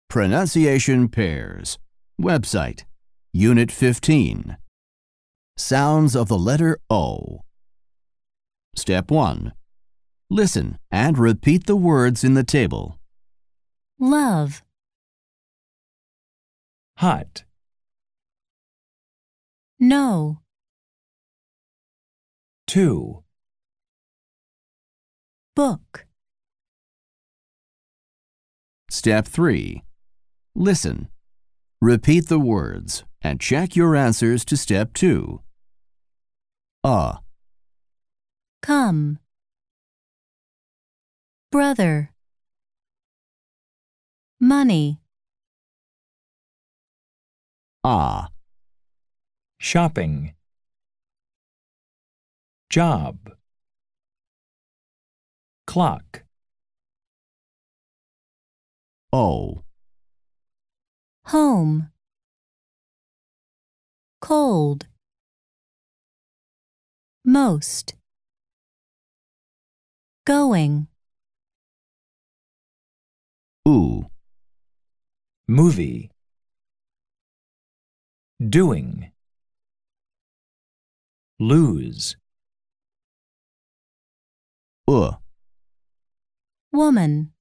Pronunciation Pairs. Website. Unit 15. Sounds of the letter O. Step 1. Listen and repeat the words in the table. Love, hot, no, 2, book, Step 3. Listen. Repeat the words and check your answers to Step 2. come, brother, money, shopping, job, clock, O, home, cold, most, going, U, movie, doing, lose, U, woman,